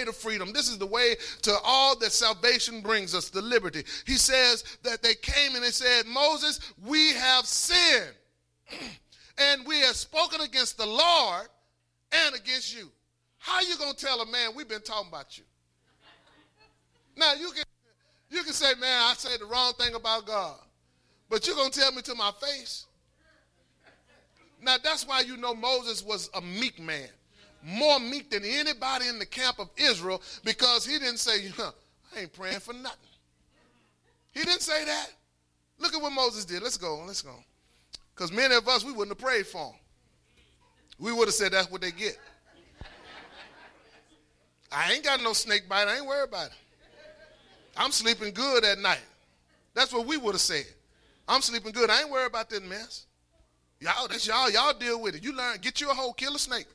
way to freedom. This is the way to all that salvation brings us, the liberty. He says that they came and they said, Moses, we have sinned, and we have spoken against the Lord and against you. How you going to tell a man, we've been talking about you? Now, you can say, man, I said the wrong thing about God. But you're going to tell me to my face? Now, that's why you know Moses was a meek man. More meek than anybody in the camp of Israel, because he didn't say, I ain't praying for nothing. He didn't say that. Look at what Moses did. Let's go. Because many of us, we wouldn't have prayed for him. We would have said that's what they get. I ain't got no snake bite. I ain't worried about it. I'm sleeping good at night. That's what we would have said. I'm sleeping good. I ain't worried about this mess. Y'all, that's y'all. Y'all deal with it. You learn. Get you a hoe, kill a snake.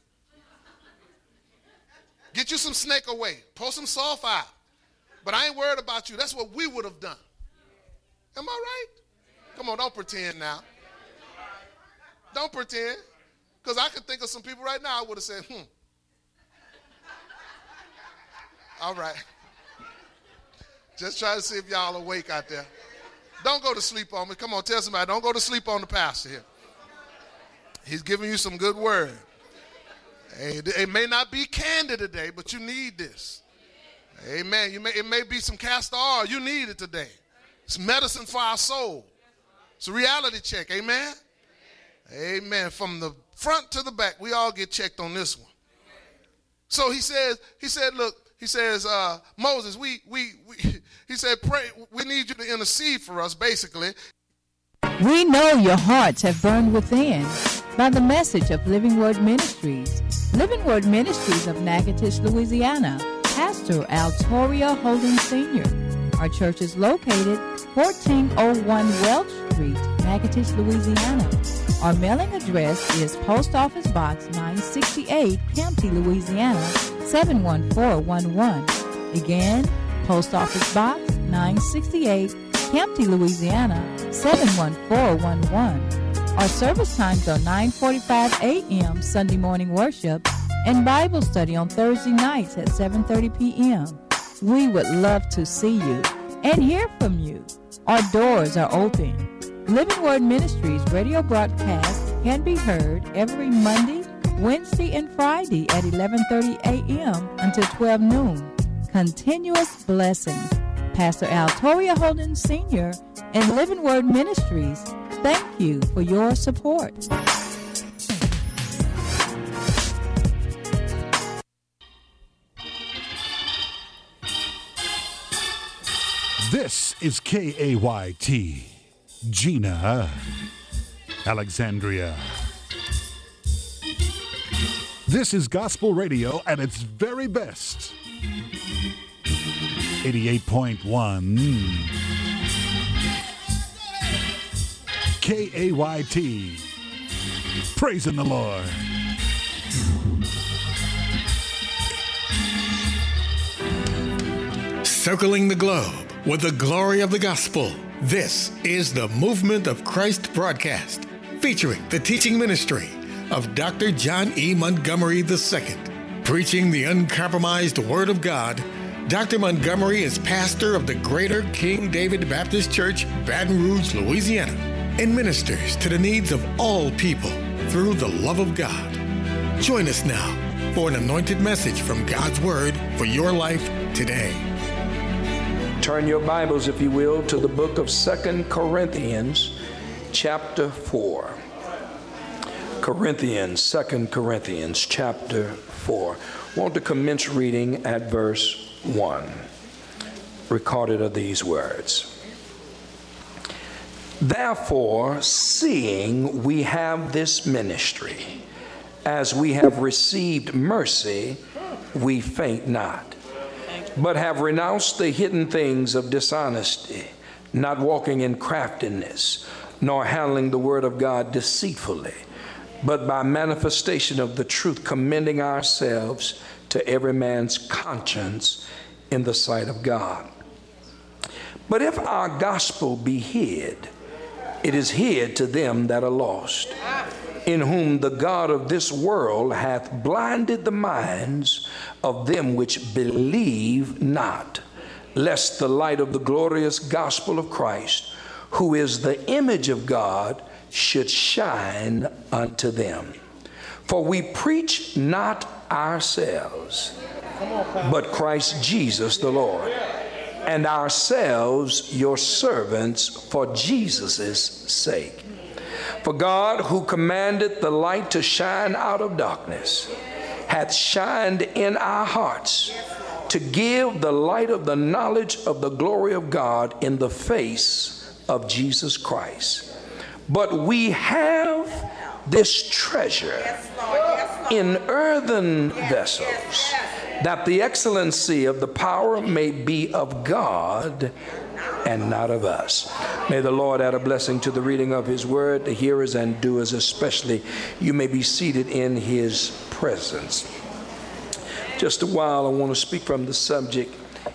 Get you some snake away. Pour some sulfide. But I ain't worried about you. That's what we would have done. Am I right? Come on, don't pretend now. Don't pretend. Because I could think of some people right now I would have said, All right. Just try to see if y'all awake out there. Don't go to sleep on me. Come on, tell somebody, don't go to sleep on the pastor here. He's giving you some good word. Hey, it may not be candy today, but you need this. Amen. It may be some castor oil. You need it today. It's medicine for our soul. It's a reality check. Amen. Amen. From the front to the back, we all get checked on this one. So he said, look, he says, Moses, he said, pray, we need you to intercede for us, basically. We know your hearts have burned within by the message of Living Word Ministries. Living Word Ministries of Natchitoches, Louisiana. Pastor Altoria Holden Sr. Our church is located 1401 Welch Street, Natchitoches, Louisiana. Our mailing address is Post Office Box 968, Campty, Louisiana, 71411. Again, Post Office Box 968, Campty, Louisiana, 71411. Our service times are 9:45 a.m. Sunday morning worship and Bible study on Thursday nights at 7:30 p.m. We would love to see you and hear from you. Our doors are open. Living Word Ministries radio broadcast can be heard every Monday, Wednesday, and Friday at 11:30 a.m. until 12 noon. Continuous blessings. Pastor Altoria Holden Sr. and Living Word Ministries, thank you for your support. This is KAYT, Gina, Alexandria. This is gospel radio at its very best. 88.1 KAYT, praising the Lord. Circling the globe with the glory of the gospel. This is the Movement of Christ broadcast, featuring the teaching ministry of Dr. John E. Montgomery II. Preaching the uncompromised Word of God, Dr. Montgomery is pastor of the Greater King David Baptist Church, Baton Rouge, Louisiana, and ministers to the needs of all people through the love of God. Join us now for an anointed message from God's Word for your life today. Turn your Bibles, if you will, to the book of 2 Corinthians, chapter 4. 2 Corinthians, chapter 4. I want to commence reading at verse 1. Recorded are these words. Therefore, seeing we have this ministry, as we have received mercy, we faint not, but have renounced the hidden things of dishonesty, not walking in craftiness, nor handling the word of God deceitfully, but by manifestation of the truth, commending ourselves to every man's conscience in the sight of God. But if our gospel be hid, it is hid to them that are lost, in whom the God of this world hath blinded the minds of them which believe not, lest the light of the glorious gospel of Christ, who is the image of God, should shine unto them. For we preach not ourselves, but Christ Jesus the Lord, and ourselves your servants for Jesus' sake. For God, who commanded the light to shine out of darkness, hath shined in our hearts to give the light of the knowledge of the glory of God in the face of Jesus Christ. But we have this treasure in earthen vessels, that the excellency of the power may be of God and not of us. May the Lord add a blessing to the reading of his word, the hearers and doers especially. You may be seated in his presence. Just a while, I want to speak from the subject,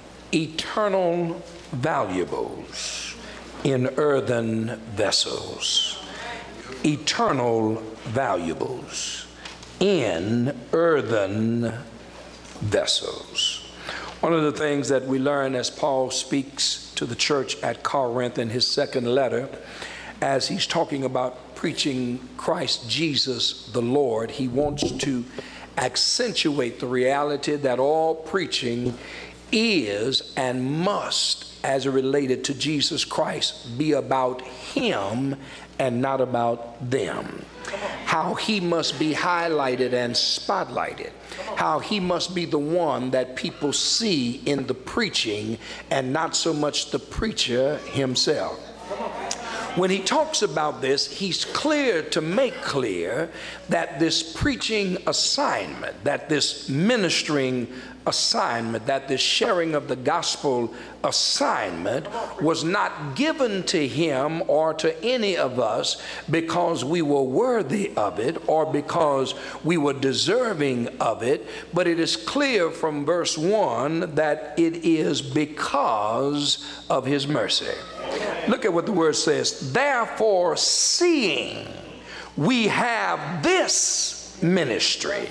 eternal valuables in earthen vessels. Eternal valuables in earthen vessels. One of the things that we learn as Paul speaks to the church at Corinth in his second letter, as he's talking about preaching Christ Jesus the Lord, he wants to accentuate the reality that all preaching is and must, as it related to Jesus Christ, be about him and not about them. How he must be highlighted and spotlighted. How he must be the one that people see in the preaching and not so much the preacher himself. When he talks about this, he's clear to make clear that this preaching assignment, that this ministering assignment, that this sharing of the gospel assignment was not given to him or to any of us because we were worthy of it or because we were deserving of it, but it is clear from verse 1 that it is because of his mercy. Look at what the word says. Therefore, seeing we have this ministry,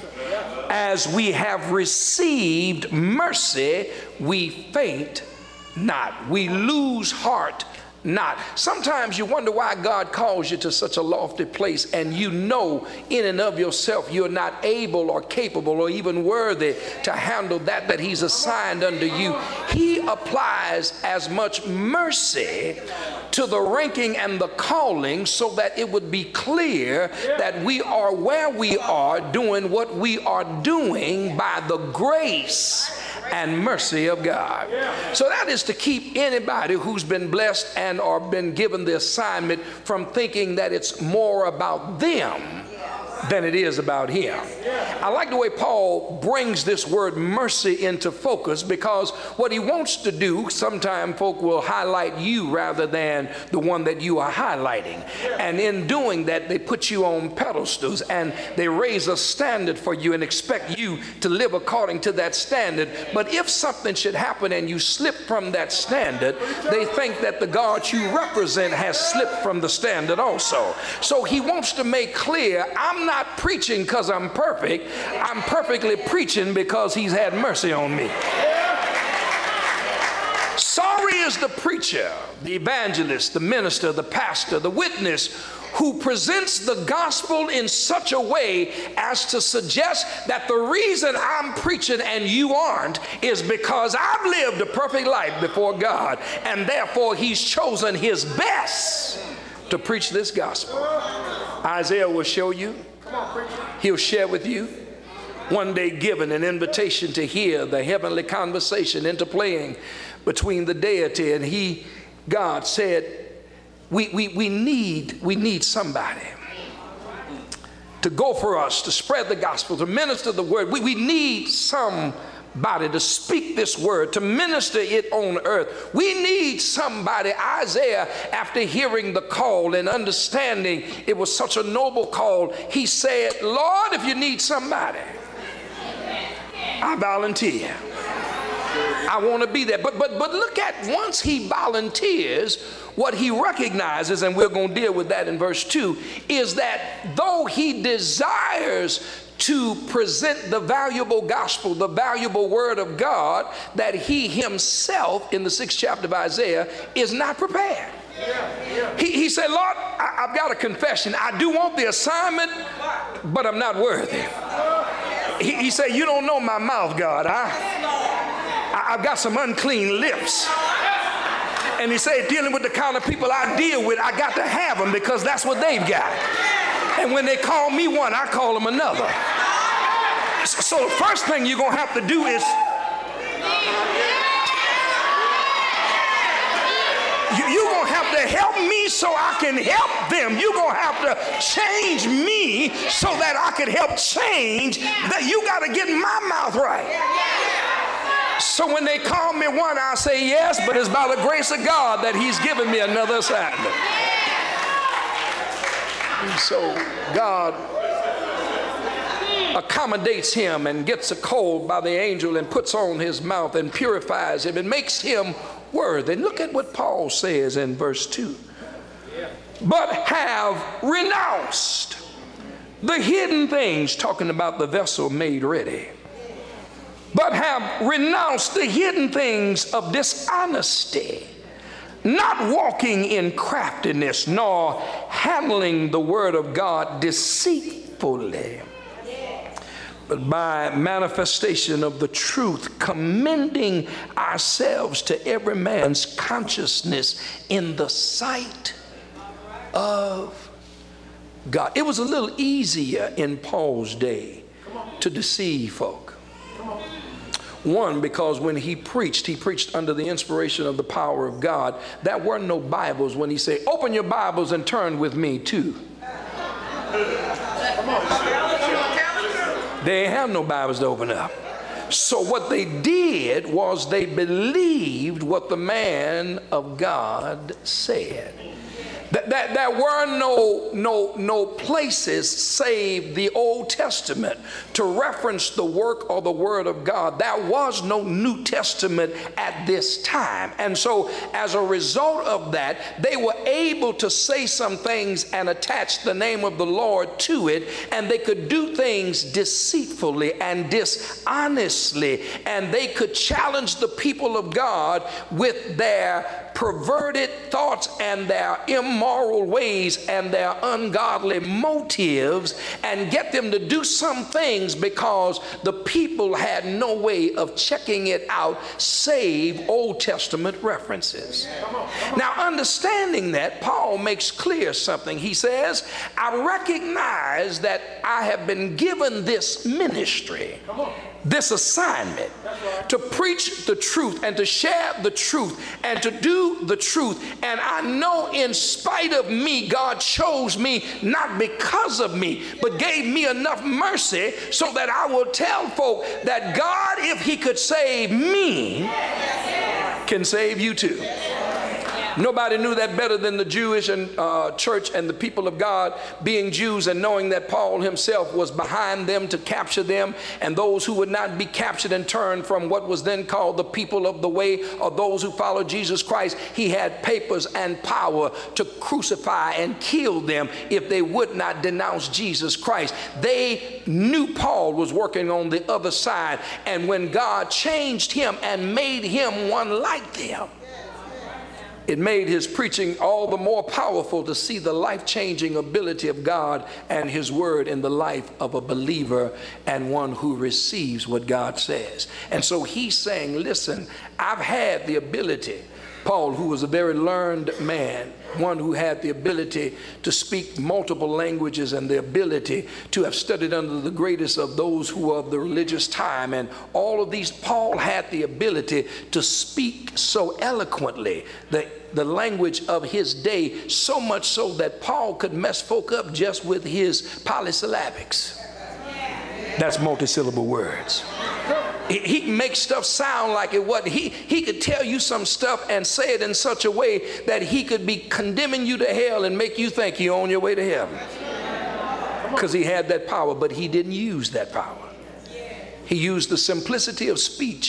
as we have received mercy, we faint not. We lose heart not. Sometimes you wonder why God calls you to such a lofty place, and you know in and of yourself you're not able or capable or even worthy to handle that he's assigned unto you. He applies as much mercy to the ranking and the calling so that it would be clear that we are where we are doing what we are doing by the grace and mercy of God. So that is to keep anybody who's been blessed and or been given the assignment from thinking that it's more about them than it is about him. I like the way Paul brings this word mercy into focus, because what he wants to do, sometimes folk will highlight you rather than the one that you are highlighting. And in doing that, they put you on pedestals and they raise a standard for you and expect you to live according to that standard. But if something should happen and you slip from that standard, they think that the God you represent has slipped from the standard also. So he wants to make clear, I'm not preaching because I'm perfect. I'm perfectly preaching because he's had mercy on me. Sorry is the preacher, the evangelist, the minister, the pastor, the witness who presents the gospel in such a way as to suggest that the reason I'm preaching and you aren't is because I've lived a perfect life before God, and therefore he's chosen his best to preach this gospel. Isaiah will show you. He'll share with you. One day given an invitation to hear the heavenly conversation interplaying between the deity and God said, we need somebody to go for us, to spread the gospel, to minister the word. We need somebody to speak this word, to minister it on earth. We need somebody. Isaiah, after hearing the call and understanding it was such a noble call, he said, Lord, if you need somebody, I volunteer. I want to be there. But look at, once he volunteers, what he recognizes, and we're going to deal with that in verse 2, is that though he desires to present the valuable gospel, the valuable word of God, that he himself, in the 6th chapter of Isaiah, is not prepared. He said, Lord, I've got a confession. I do want the assignment, but I'm not worthy. He said, you don't know my mouth, God. I've got some unclean lips. And he said, dealing with the kind of people I deal with, I got to have them because that's what they've got. And when they call me one, I call them another. So the first thing you're going to have to do is you're going to have to help me so I can help them. You're going to have to change me so that I can help change. That you got to get my mouth right. So when they call me one, I'll say yes, but it's by the grace of God that he's given me another assignment. And so God accommodates him and gets a coal by the angel and puts on his mouth and purifies him and makes him worthy. And look at what Paul says in verse 2. But have renounced the hidden things, talking about the vessel made ready. But have renounced the hidden things of dishonesty, not walking in craftiness, nor handling the word of God deceitfully, but by manifestation of the truth, commending ourselves to every man's consciousness in the sight of God. It was a little easier in Paul's day to deceive folk. One, because when he preached under the inspiration of the power of God. There weren't no Bibles when he said, open your Bibles and turn with me too. They ain't have no Bibles to open up. So what they did was they believed what the man of God said. That there were no places save the Old Testament to reference the work or the word of God. There was no New Testament at this time. And so as a result of that, they were able to say some things and attach the name of the Lord to it, and they could do things deceitfully and dishonestly, and they could challenge the people of God with their perverted thoughts and their immoral ways and their ungodly motives, and get them to do some things because the people had no way of checking it out save Old Testament references. Now, understanding that, Paul makes clear something. He says, I recognize that I have been given this ministry, this assignment, to preach the truth and to share the truth and to do the truth. And I know in spite of me, God chose me not because of me, but gave me enough mercy so that I will tell folk that God, if he could save me, can save you too. Nobody knew that better than the Jewish and church and the people of God, being Jews and knowing that Paul himself was behind them to capture them, and those who would not be captured and turned from what was then called the people of the way, or those who followed Jesus Christ. He had papers and power to crucify and kill them if they would not denounce Jesus Christ. They knew Paul was working on the other side, and when God changed him and made him one like them, it made his preaching all the more powerful to see the life-changing ability of God and his word in the life of a believer and one who receives what God says. And so he's saying, listen, I've had the ability. Paul, who was a very learned man, one who had the ability to speak multiple languages and the ability to have studied under the greatest of those who were of the religious time, and all of these, Paul had the ability to speak so eloquently the language of his day, so much so that Paul could mess folk up just with his polysyllabics. That's multisyllable words. He can make stuff sound like it wasn't. He could tell you some stuff and say it in such a way that he could be condemning you to hell and make you think you're on your way to heaven, because he had that power, but he didn't use that power. He used the simplicity of speech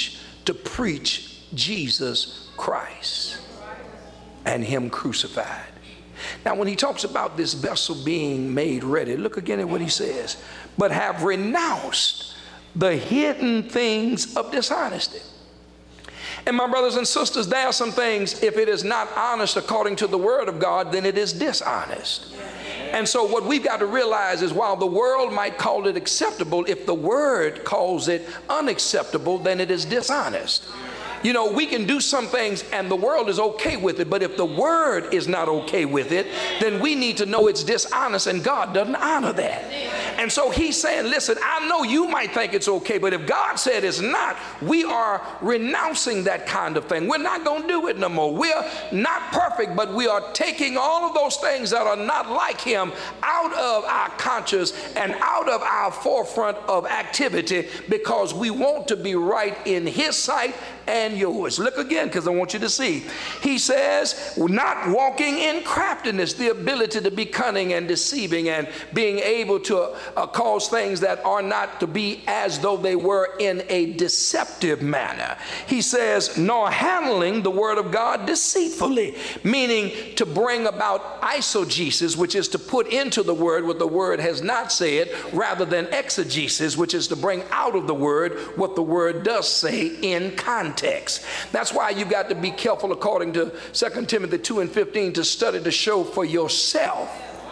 to preach Jesus Christ and him crucified. Now, when he talks about this vessel being made ready, look again at what he says. But have renounced the hidden things of dishonesty. And my brothers and sisters, there are some things, if it is not honest according to the word of God, then it is dishonest. And so what we've got to realize is while the world might call it acceptable, if the word calls it unacceptable, then it is dishonest. You know, we can do some things and the world is okay with it, but if the word is not okay with it, then we need to know it's dishonest, and God doesn't honor that. And so he's saying, listen, I know you might think it's okay, but if God said it's not, we are renouncing that kind of thing. We're not going to do it no more. We're not perfect, but we are taking all of those things that are not like him out of our conscience and out of our forefront of activity, because we want to be right in his sight and yours. Look again, because I want you to see. He says, not walking in craftiness, the ability to be cunning and deceiving and being able to cause things that are not to be as though they were in a deceptive manner. He says, nor handling the word of God deceitfully, meaning to bring about eisegesis, which is to put into the word what the word has not said, rather than exegesis, which is to bring out of the word what the word does say in context. That's why you've got to be careful, according to 2 Timothy 2:15, to study to show for yourself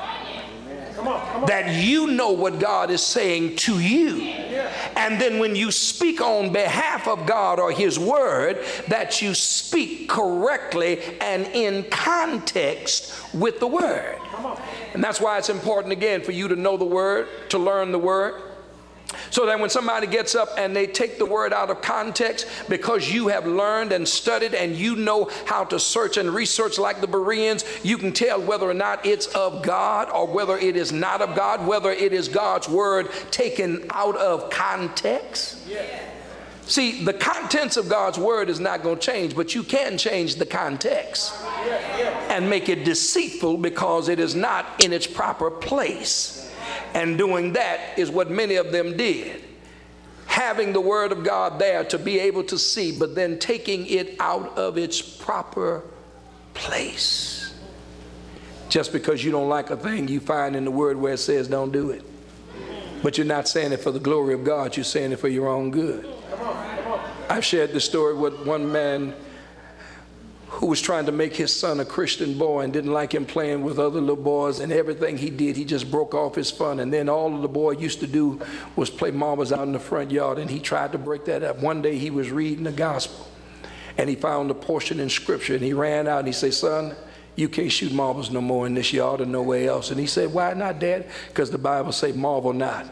that you know what God is saying to you. And then when you speak on behalf of God or his word, that you speak correctly and in context with the word. And that's why it's important, again, for you to know the word, to learn the word, so that when somebody gets up and they take the word out of context, because you have learned and studied and you know how to search and research like the Bereans, you can tell whether or not it's of God or whether it is not of God, whether it is God's word taken out of context. See, the contents of God's word is not going to change, but you can change the context and make it deceitful because it is not in its proper place. And doing that is what many of them did. Having the word of God there to be able to see, but then taking it out of its proper place. Just because you don't like a thing you find in the word where it says don't do it. But you're not saying it for the glory of God, you're saying it for your own good. I've shared this story with one man who was trying to make his son a Christian boy and didn't like him playing with other little boys, and everything he did, he just broke off his fun. And then all of the boy used to do was play marbles out in the front yard, and he tried to break that up. One day he was reading the gospel, and he found a portion in scripture, and he ran out and he said, son, you can't shoot marbles no more in this yard or nowhere else. And he said, why not, Dad? Because the Bible say marvel not.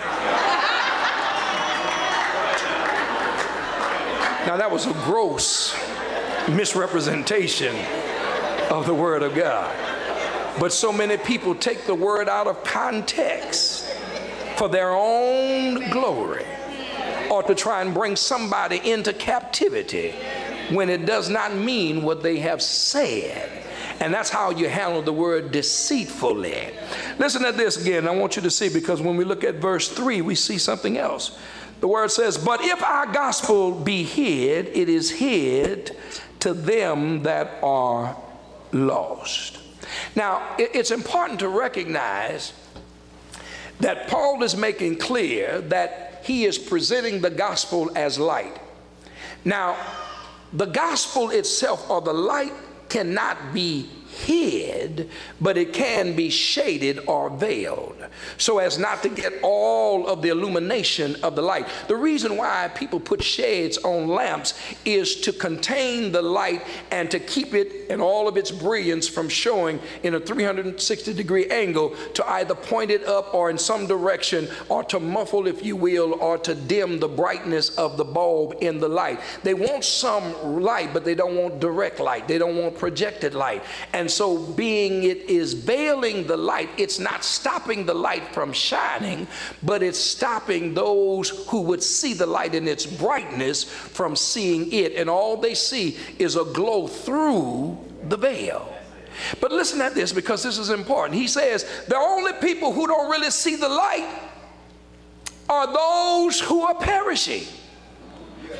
Now that was a gross misrepresentation of the word of God. But so many people take the word out of context for their own glory, or to try and bring somebody into captivity when it does not mean what they have said. And that's how you handle the word deceitfully. Listen to this again. I want you to see, because when we look at verse 3, we see something else. The word says, but if our gospel be hid, it is hid to them that are lost. Now, it's important to recognize that Paul is making clear that he is presenting the gospel as light. Now, the gospel itself, or the light, cannot be hid, but it can be shaded or veiled so as not to get all of the illumination of the light. The reason why people put shades on lamps is to contain the light and to keep it in all of its brilliance from showing in a 360-degree angle, to either point it up or in some direction, or to muffle, if you will, or to dim the brightness of the bulb in the light. They want some light, but they don't want direct light. They don't want projected light. And so being it is veiling the light, it's not stopping the light from shining, but it's stopping those who would see the light in its brightness from seeing it. And all they see is a glow through the veil. But listen at this, because this is important. He says the only people who don't really see the light are those who are perishing.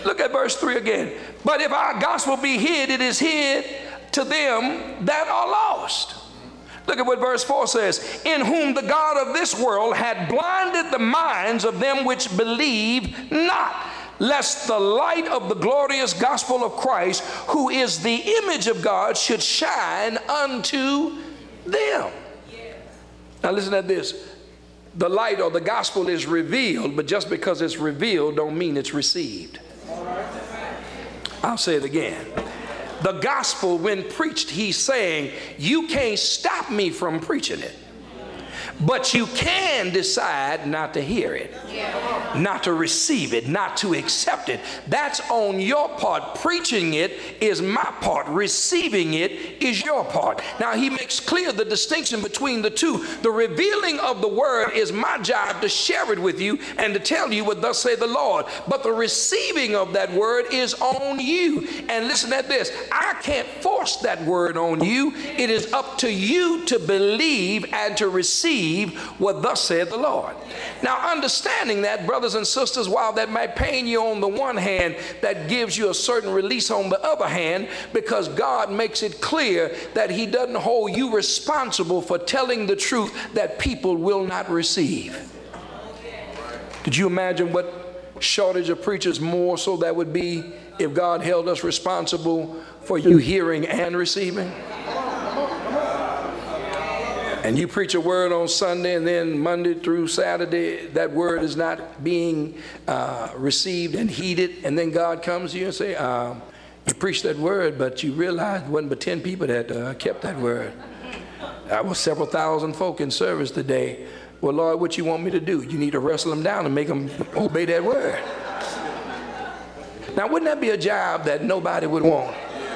Look at verse 3 again. But if our gospel be hid, it is hid to them that are lost. Look at what verse 4 says. In whom the God of this world had blinded the minds of them which believe not, lest the light of the glorious gospel of Christ, who is the image of God, should shine unto them. Now listen to this. The light or the gospel is revealed, but just because it's revealed don't mean it's received. I'll say it again. The gospel, when preached, he's saying, you can't stop me from preaching it. But you can decide not to hear it, not to receive it, not to accept it. That's on your part. Preaching it is my part. Receiving it is your part. Now, he makes clear the distinction between the two. The revealing of the word is my job to share it with you and to tell you what thus saith the Lord. But the receiving of that word is on you. And listen at this. I can't force that word on you. It is up to you to believe and to receive what thus said the Lord. Now, understanding that, brothers and sisters, while that might pain you on the one hand, that gives you a certain release on the other hand, because God makes it clear that he doesn't hold you responsible for telling the truth that people will not receive. Could you imagine what shortage of preachers more so that would be if God held us responsible for you hearing and receiving? And you preach a word on Sunday, and then Monday through Saturday, that word is not being received and heeded. And then God comes to you and say, you preached that word, but you realized it wasn't but 10 people that kept that word. There was several thousand folk in service today. Well, Lord, what you want me to do? You need to wrestle them down and make them obey that word. Now, wouldn't that be a job that nobody would want?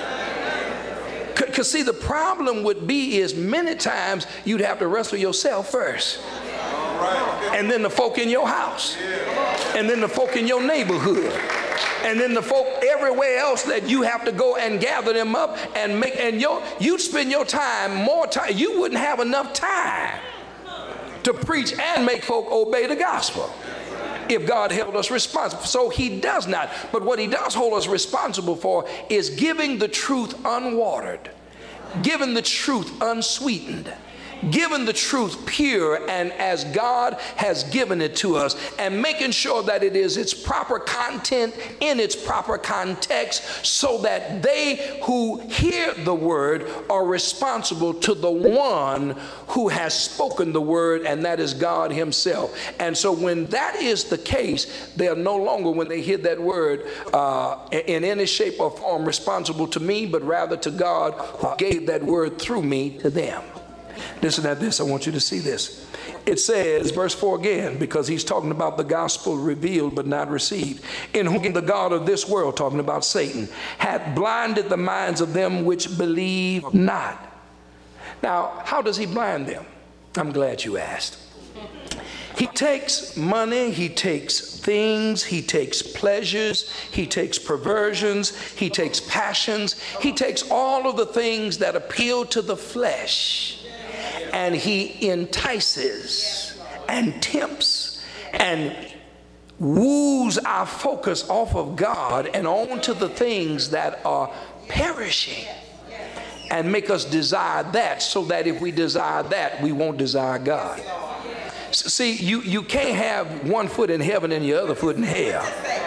Because see, the problem would be is many times you'd have to wrestle yourself first. And then the folk in your house. And then the folk in your neighborhood. And then the folk everywhere else that you have to go and gather them up and make, and you'd spend your time, more time, you wouldn't have enough time to preach and make folk obey the gospel if God held us responsible. So he does not. But what he does hold us responsible for is giving the truth unwatered, giving the truth unsweetened, giving the truth pure and as God has given it to us, and making sure that it is its proper content in its proper context, so that they who hear the word are responsible to the one who has spoken the word, and that is God himself. And so when that is the case, they are no longer, when they hear that word, in any shape or form responsible to me, but rather to God who gave that word through me to them. Listen at this. I want you to see this. It says, verse 4 again, because he's talking about the gospel revealed but not received, in whom the God of this world, talking about Satan, hath blinded the minds of them which believe not. Now, how does he blind them? I'm glad you asked. He takes money, he takes things, he takes pleasures, he takes perversions, he takes passions, he takes all of the things that appeal to the flesh, and he entices and tempts and woos our focus off of God and onto the things that are perishing, and make us desire that, so that if we desire that, we won't desire God. See, you can't have one foot in heaven and your other foot in hell.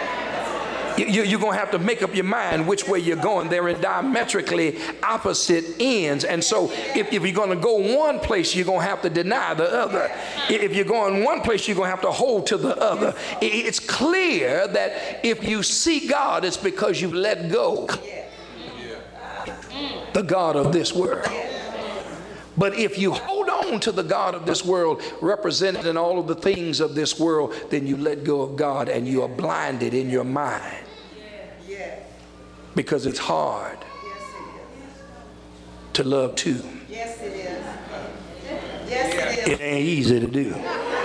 You're going to have to make up your mind which way you're going. They're in diametrically opposite ends. And so if you're going to go one place, you're going to have to deny the other. If you're going one place, you're going to have to hold to the other. It's clear that if you see God, it's because you've let go the God of this world. But if you hold on to the God of this world, represented in all of the things of this world, then you let go of God and you are blinded in your mind. Because it's hard to love two. Yes, it is. Yes, it is. It ain't easy to do.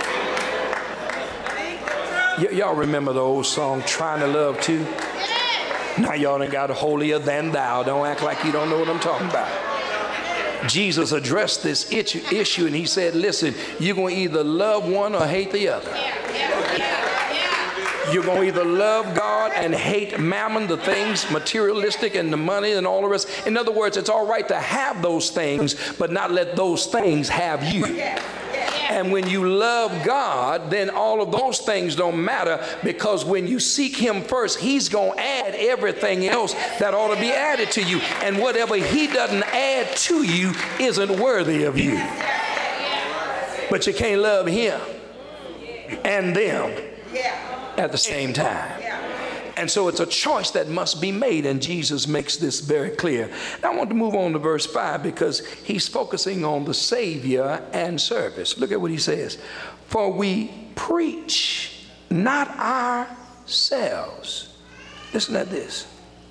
Y'all remember the old song, Trying to Love Two? Now y'all done got holier than thou. Don't act like you don't know what I'm talking about. Jesus addressed this issue and he said, listen, you're going to either love one or hate the other. You're going to either love God and hate mammon, the things materialistic and the money and all the rest. In other words, it's all right to have those things, but not let those things have you. And when you love God, then all of those things don't matter, because when you seek him first, he's going to add everything else that ought to be added to you. And whatever he doesn't add to you isn't worthy of you. But you can't love him and them at the same time. And so it's a choice that must be made, and Jesus makes this very clear. Now I want to move on to verse 5, because he's focusing on the Savior and service. Look at what he says. For we preach not ourselves. Listen at this.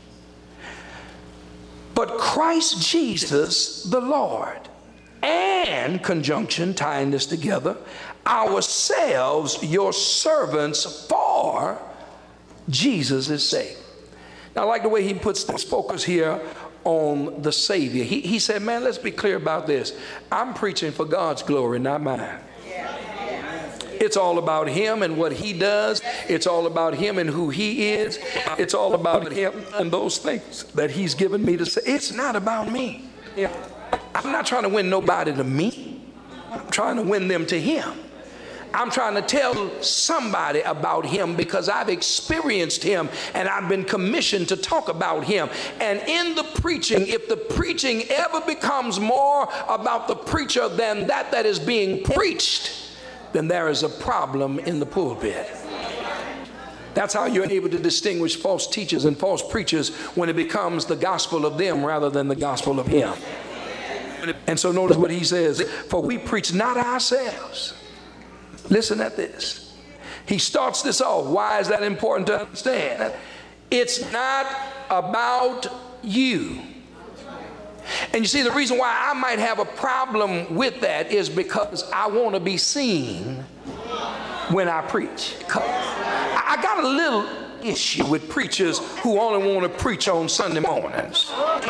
But Christ Jesus the Lord. And, conjunction, tying this together, ourselves your servants for Jesus' sake. Now I like the way he puts this focus here on the Savior. He said, man, let's be clear about this. I'm preaching for God's glory, not mine. It's all about him and what he does. It's all about him and who he is. It's all about him and those things that he's given me to say. It's not about me. I'm not trying to win nobody to me. I'm trying to win them to him. I'm trying to tell somebody about him because I've experienced him and I've been commissioned to talk about him. And in the preaching, if the preaching ever becomes more about the preacher than that is being preached, then there is a problem in the pulpit. That's how you're able to distinguish false teachers and false preachers, when it becomes the gospel of them rather than the gospel of him. And so notice what he says, for we preach not ourselves. Listen at this. He starts this off. Why is that important to understand? It's not about you. And you see, the reason why I might have a problem with that is because I want to be seen when I preach. I got a little issue with preachers who only want to preach on Sunday mornings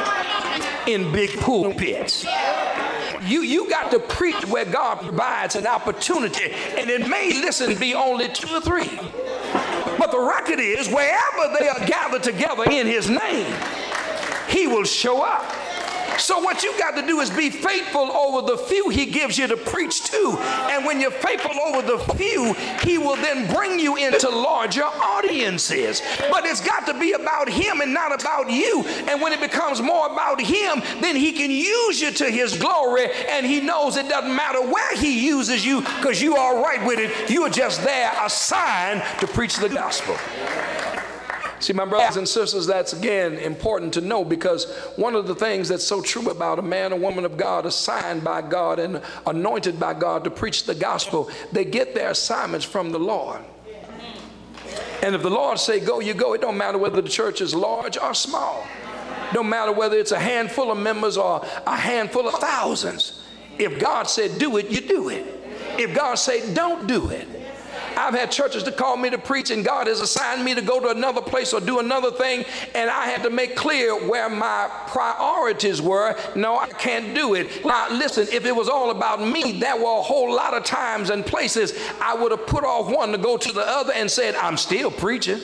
in big pulpits. You got to preach where God provides an opportunity, and it may, listen, be only 2 or 3. But the record is, wherever they are gathered together in his name, he will show up. So what you got to do is be faithful over the few he gives you to preach to. And when you're faithful over the few, he will then bring you into larger audiences. But it's got to be about him and not about you. And when it becomes more about him, then he can use you to his glory. And he knows it doesn't matter where he uses you, because you are right with it. You are just there assigned to preach the gospel. See, my brothers and sisters, that's again important to know, because one of the things that's so true about a man or woman of God assigned by God and anointed by God to preach the gospel, they get their assignments from the Lord. And if the Lord say go, you go. It don't matter whether the church is large or small. It don't matter whether it's a handful of members or a handful of thousands. If God said do it, you do it. If God say don't do it. I've had churches to call me to preach, and God has assigned me to go to another place or do another thing, and I had to make clear where my priorities were. No, I can't do it. Now listen, if it was all about me, there were a whole lot of times and places I would have put off one to go to the other and said, I'm still preaching.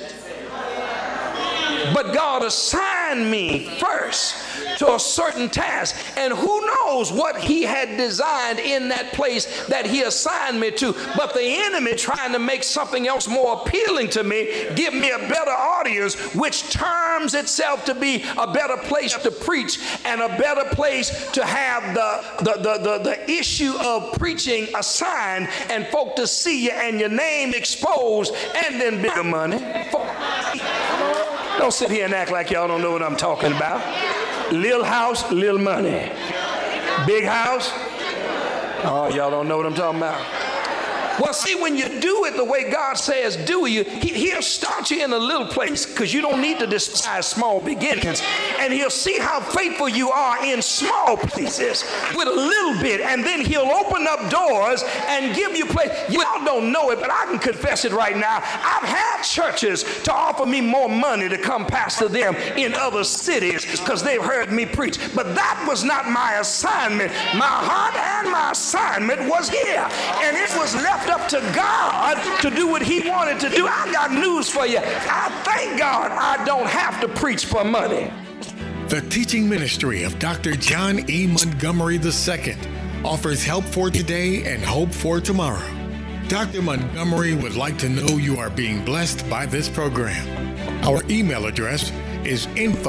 But God assigned me first to a certain task, and who knows what he had designed in that place that he assigned me to. But the enemy, trying to make something else more appealing to me, give me a better audience, which terms itself to be a better place to preach and a better place to have the issue of preaching assigned and folk to see you and your name exposed, and then bigger money. Don't sit here and act like y'all don't know what I'm talking about. Little house, little money. Big house, oh, y'all don't know what I'm talking about. Well, see, when you do it the way God says do you, he'll start you in a little place, because you don't need to despise small beginnings. And he'll see how faithful you are in small places with a little bit. And then he'll open up doors and give you place. Y'all don't know it, but I can confess it right now. I've had churches to offer me more money to come pastor them in other cities because they've heard me preach. But that was not my assignment. My heart and my assignment was here. And it was left left up to God to do what he wanted to do, I got news for you. I thank God I don't have to preach for money. The teaching ministry of Dr. John E. Montgomery II offers help for today and hope for tomorrow. Dr. Montgomery would like to know you are being blessed by this program. Our email address is info